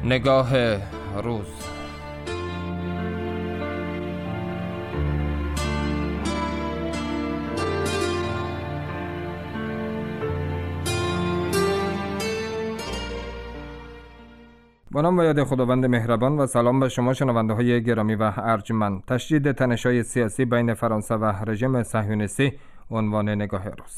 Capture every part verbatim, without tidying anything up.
نگاه روز. با نام و یاد خداوند مهربان و سلام به شما شنونده های گرامی و ارجمند. تشدید تنش‌های سیاسی بین فرانسه و رژیم صهیونیستی عنوان نگاه روز.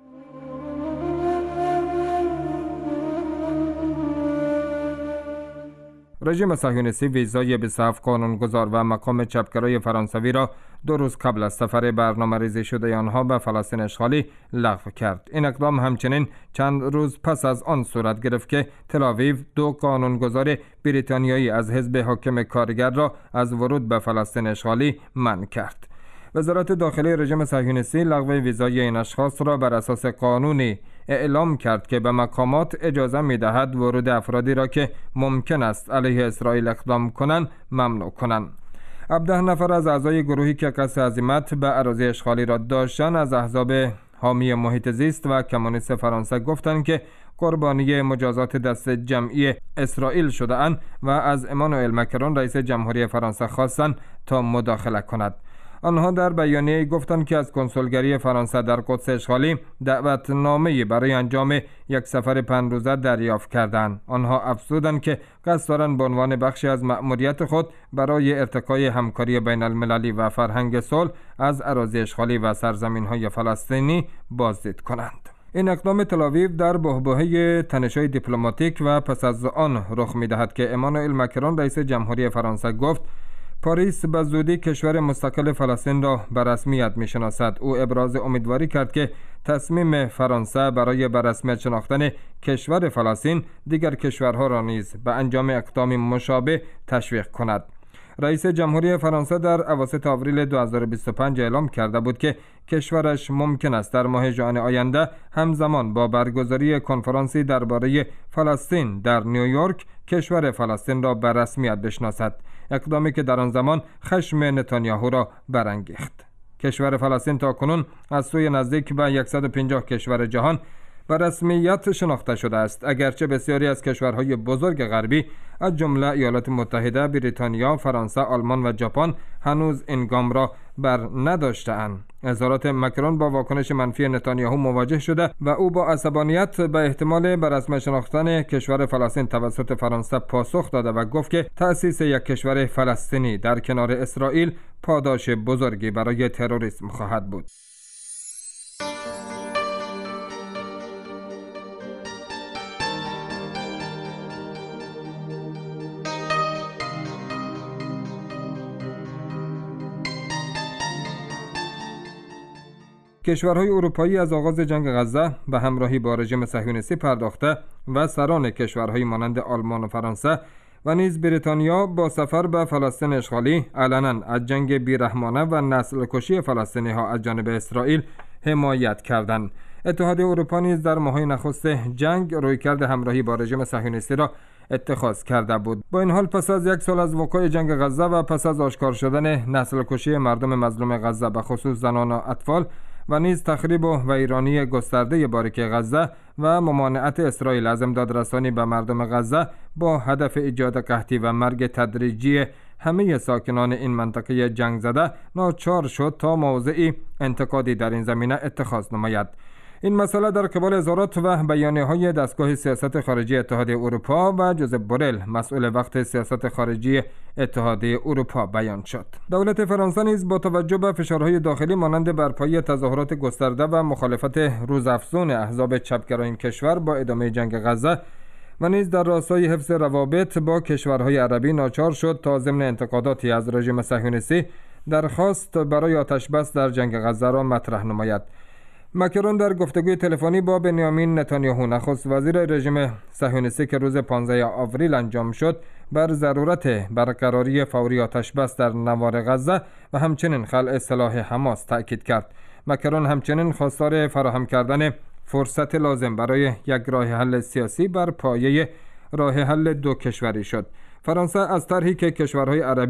رژیم صهیونیستی ویزای بیست و هفت قانونگذار و مقام چپگرای فرانسوی را دو روز قبل از سفر برنامه‌ریزی شده آنها به فلسطین اشغالی لغو کرد. این اقدام همچنین چند روز پس از آن صورت گرفت که تل‌آویو دو قانونگذار بریتانیایی از حزب حاکم کارگر را از ورود به فلسطین اشغالی منع کرد. وزارت داخلی رژیم صهیونیستی لغو ویزای این اشخاص را بر اساس قانونی اعلام کرد که به مقامات اجازه می‌دهد ورود افرادی را که ممکن است علیه اسرائیل اقدام کنند ممنوع کنند. هفده نفر از اعضای گروهی که قصد عزیمت به اراضی اشغالی را داشتند از احزاب حامی محیط زیست و کمونیست فرانسه گفتند که قربانی مجازات دست جمعی اسرائیل شده‌اند و از امانوئل مکرون رئیس جمهوری فرانسه خواستند تا مداخله کند. آنها در بیانیه گفتند که از کنسولگری فرانسه در قدس اشغالی دعوتنامه‌ای برای انجام یک سفر پنج روزه دریافت کردند. آنها افزودند که قصد دارند به عنوان بخشی از مأموریت خود برای ارتقای همکاری بین المللی و فرهنگ صلح از اراضی اشغالی و سرزمین‌های فلسطینی بازدید کنند. این اقدام تل‌آویو در بحبوحه تنش‌های دیپلماتیک و پس از آن رخ می‌دهد که امانوئل مکرون رئیس جمهوری فرانسه گفت پاریس به زودی کشور مستقل فلسطین را به رسمیت می‌شناسد. او ابراز امیدواری کرد که تصمیم فرانسه برای به رسمیت شناختن کشور فلسطین دیگر کشورها را نیز به انجام اقدامی مشابه تشویق کند. رئیس جمهوری فرانسه در اواسط آوریل دو هزار و بیست و پنج اعلام کرده بود که کشورش ممکن است در ماه ژوئن آینده همزمان با برگزاری کنفرانسی درباره فلسطین در نیویورک کشور فلسطین را به رسمیت بشناسد، اقدامی که در آن زمان خشم نتانیاهو را برانگیخت. کشور فلسطین تاکنون از سوی نزدیک به صد و پنجاه کشور جهان به رسمیت شناخته شده است، اگرچه بسیاری از کشورهای بزرگ غربی از جمله ایالات متحده، بریتانیا، فرانسه، آلمان و ژاپن هنوز این گام را بر نداشته‌اند. اظهارات مکرون با واکنش منفی نتانیاهو مواجه شده و او با عصبانیت به احتمال به رسمیت شناختن کشور فلسطین توسط فرانسه پاسخ داده و گفت که تأسیس یک کشور فلسطینی در کنار اسرائیل پاداش بزرگی برای تروریسم خواهد بود. کشورهای اروپایی از آغاز جنگ غزه به همراهی با رژیم صهیونیستی پرداخته و سران کشورهای مانند آلمان و فرانسه و نیز بریتانیا با سفر به فلسطین اشغالی علنا از جنگ بیرحمانه و نسل کشی فلسطینی ها از جانب اسرائیل حمایت کردند. اتحادیه اروپا نیز در ماه‌های نخست جنگ رویکرد همراهی با رژیم صهیونیستی را اتخاذ کرده بود. با این حال پس از یک سال از وقوع جنگ غزه و پس از آشکار شدن نسل کشی مردم مظلوم غزه به خصوص زنان و اطفال و نیز تخریب و ویرانی گسترده باریک غزه و ممانعت اسرائیل از امدادرسانی به مردم غزه با هدف ایجاد قحطی و مرگ تدریجی همه ساکنان این منطقه جنگ زده، ناچار شد تا موضعی انتقادی در این زمینه اتخاذ نماید. این مسئله در قبال اظهارات و بیانیه‌های دستگاه سیاست خارجی اتحادیه اروپا و جوزپ بورل مسئول وقت سیاست خارجی اتحادیه اروپا بیان شد. دولت فرانسه نیز با توجه به فشارهای داخلی مانند برپایی تظاهرات گسترده و مخالفت روزافزون احزاب چپگرا این کشور با ادامه جنگ غزه و نیز در راستای حفظ روابط با کشورهای عربی ناچار شد تا ضمن انتقاداتی از رژیم صهیونیستی درخواست برای آتش‌بس در جنگ غزه را مطرح نماید. مکرون در گفتگوی تلفنی با بنیامین نتانیاهو نخست وزیر رژیم صهیونیستی که روز پانزده آوریل انجام شد بر ضرورت برقراری فوری آتش‌بس در نوار غزه و همچنین خلع سلاح حماس تأکید کرد. مکرون همچنین خواستار فراهم کردن فرصت لازم برای یک راه حل سیاسی بر پایه راه حل دو کشوری شد. فرانسه از طرحی که کشورهای عربی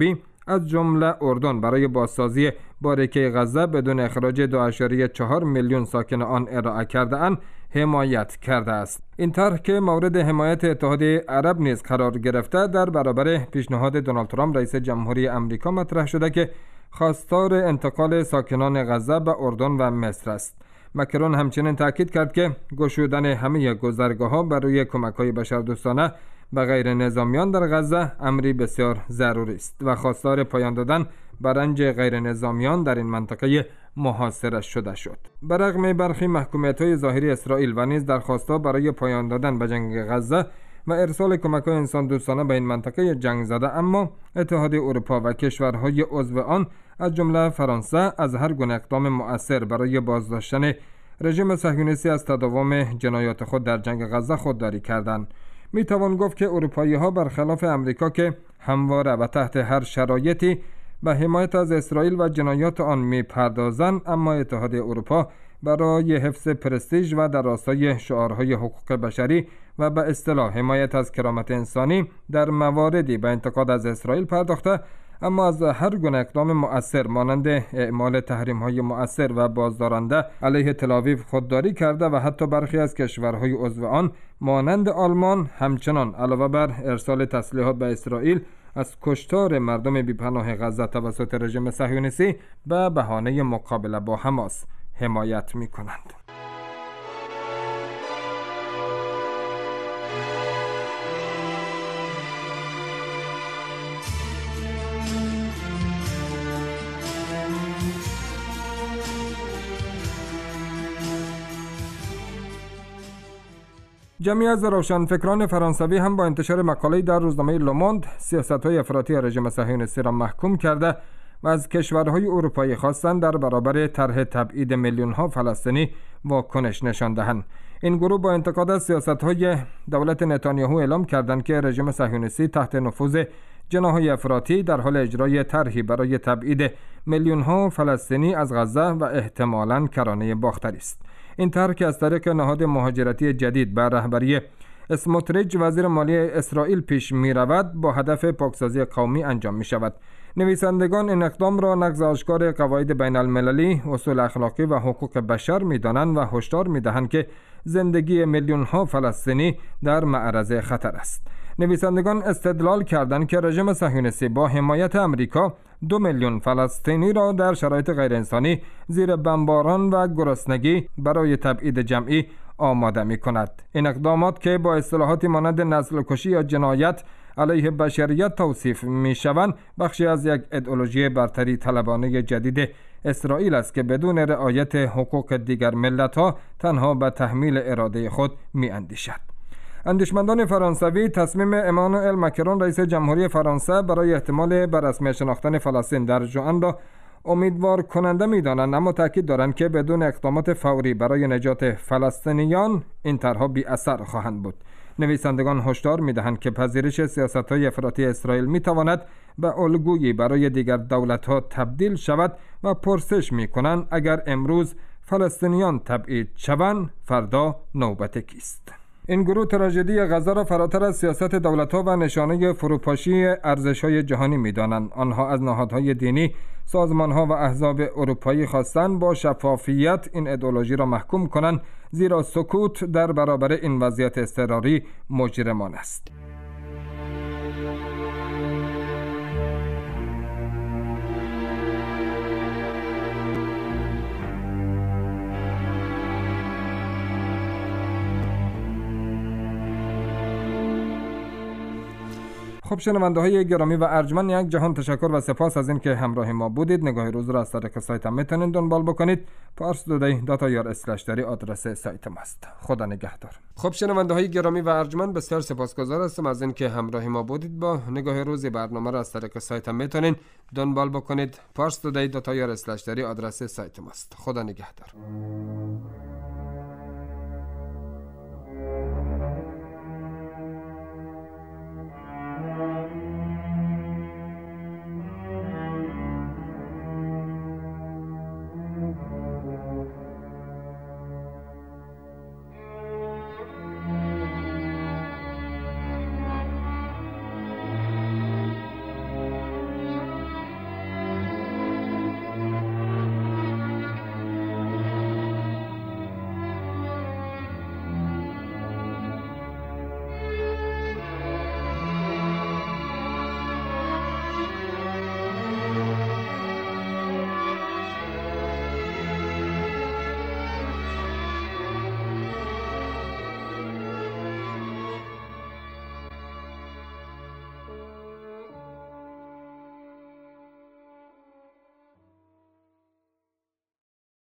از جمله اردن برای بازسازی باریکه غزه بدون اخراج دو ممیز چهار میلیون ساکن آن ارائه کرده اند حمایت کرده است. این طرح که مورد حمایت اتحادیه عرب نیز قرار گرفته در برابر پیشنهاد دونالد ترامپ رئیس جمهوری آمریکا مطرح شده که خواستار انتقال ساکنان غزه به اردن و مصر است. مکرون همچنین تاکید کرد که گشودن همه گذرگاه‌ها برای کمک‌های بشردوستانه به غیر نظامیان در غزه امری بسیار ضروری است و خواستار پایان دادن بر رنج غیر نظامیان در این منطقه محاصره شده شد. برغم برخی محکومیت‌های ظاهری اسرائیل و نیز درخواست‌ها برای پایان دادن به جنگ غزه و ارسال کمک‌های انسان دوستانه به این منطقه جنگ زده، اما اتحادیه اروپا و کشورهای عضو آن از جمله فرانسه از هر گونه اقدام مؤثر برای بازداشتن رژیم صهیونیستی از تداوم جنایات خود در جنگ غزه خودداری کردند. می توان گفت که اروپایی‌ها برخلاف امریکا که همواره و تحت هر شرایطی به حمایت از اسرائیل و جنایات آن می پردازند، اما اتحادیه اروپا برای حفظ پرستیژ و در راستای شعارهای حقوق بشری و به اصطلاح حمایت از کرامت انسانی در مواردی به انتقاد از اسرائیل پرداخته، اما از هر گونه اقدام مؤثر مانند اعمال تحریم‌های مؤثر و بازدارنده علیه تل‌آویو خودداری کرده و حتی برخی از کشورهای عضو آن مانند آلمان همچنان علاوه بر ارسال تسلیحات به اسرائیل از کشتار مردم بی‌پناه غزه توسط رژیم صهیونیستی به بهانه مقابله با حماس حمایت می‌کنند. جمعی از روشنفکران فرانسوی هم با انتشار مقاله‌ای در روزنامه لوموند سیاست‌های افراطی رژیم صهیونیستی را محکوم کرده و از کشورهای اروپایی خواستند در برابر طرح تبعید میلیون‌ها فلسطینی واکنش نشان دهند. این گروه با انتقاد از سیاست‌های دولت نتانیاهو اعلام کردند که رژیم صهیونیستی تحت نفوذ جناح‌های افراطی در حال اجرای طرحی برای تبعید میلیون‌ها فلسطینی از غزه و احتمالاً کرانه باختری است. این طرح که از طریق نهاد مهاجرتی جدید بر رهبری اسموتریچ وزیر مالی اسرائیل پیش می رود با هدف پاکسازی قومی انجام می شود. نویسندگان این اقدام را نقض آشکار قواعد بین المللی، اصول اخلاقی و حقوق بشر می دانند و هشدار می دهند که زندگی میلیون ها فلسطینی در معرض خطر است. نویسندگان استدلال کردند که رژیم صهیونیستی با حمایت امریکا دو میلیون فلسطینی را در شرایط غیر انسانی زیر بمباران و گرسنگی برای تبعید جمعی آماده می کند. این اقدامات که با اصطلاحاتی مانند نسل کشی یا جنایت علیه بشریت توصیف می شوند، بخشی از یک ایدئولوژی برتری طلبانه جدید اسرائیل است که بدون رعایت حقوق دیگر ملت‌ها تنها به تحمیل اراده خود می اندیشد. اندیشمندان فرانسوی تصمیم امانوئل مکرون رئیس جمهوری فرانسه برای احتمال به رسمی شناختن فلسطین در ژوئن را امیدوار کننده می دانند، اما تاکید دارند که بدون اقدامات فوری برای نجات فلسطینیان این طرح‌ها بی اثر خواهند بود. نویسندگان هشدار می دهند که پذیرش سیاست‌های افراطی اسرائیل می تواند به الگویی برای دیگر دولت‌ها تبدیل شود و پرسش می کنند اگر امروز فلسطینیان تبعید شوند، فردا نوبت کیست؟ این گروه تراژدی غزه را فراتر از سیاست دولت‌ها و نشانه فروپاشی ارزش‌های جهانی می‌دانند. آنها از نهادهای دینی، سازمان‌ها و احزاب اروپایی خواستند با شفافیت این ایدئولوژی را محکوم کنند، زیرا سکوت در برابر این وضعیت اضطراری مجرمانه است. خب شنونده های گرامی و ارجمند، یک جهان تشکر و سپاس از این که همراه ما بودید. نگاه روز را از طریق سایت هم میتونید دنبال بکنید. پارس دودی دات آی آر اسلش دری آدرس سایت ما است. خدا نگهدار. خب شنونده های گرامی و ارجمند، بسیار سپاسگزار هستم از این که همراه ما بودید. با نگاه روز برنامه را از طریق سایت هم میتونید دنبال بکنید. پارس دودی دات آی آر اسلش دری آدرس سایت ما است. خدا نگهدار.